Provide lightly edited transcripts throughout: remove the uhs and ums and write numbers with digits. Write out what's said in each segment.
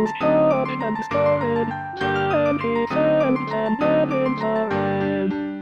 goes shocked and discouraged, 20 cents and millions are in.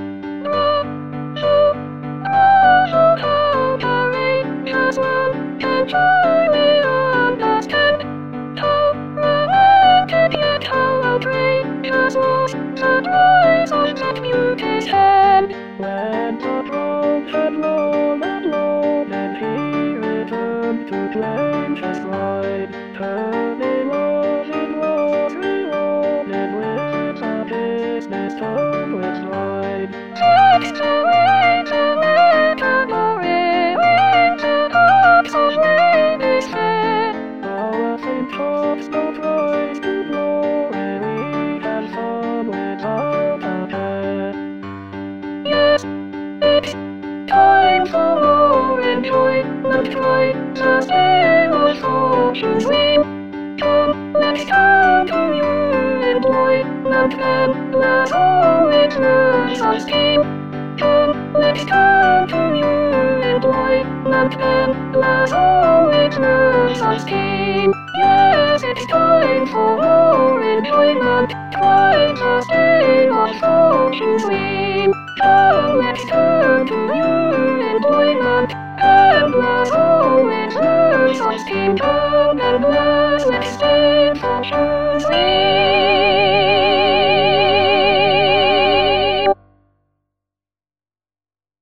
How carry has one can truly understand how romantic yet how outrageous was the rise of that beauty's hand. When the throne had rolled and loaded, he returned to claim his bride. Her beloved was rewarded with a business term with pride. That's the way to make a glory with the hopes of ladies fair. Our Saint Fox don't rise to glory, we can come without a care. Yes, it's time for more enjoyment, try the sail of fortune's wing. Come, let's turn to new employment and let all its lessons team. Come, let's turn to new employment and let all its lessons team. Yes, it's time for more enjoyment, try the sail of fortune's wing. Come, let's turn to new employment and let all its lessons team. Come and let's sail fortune's wing.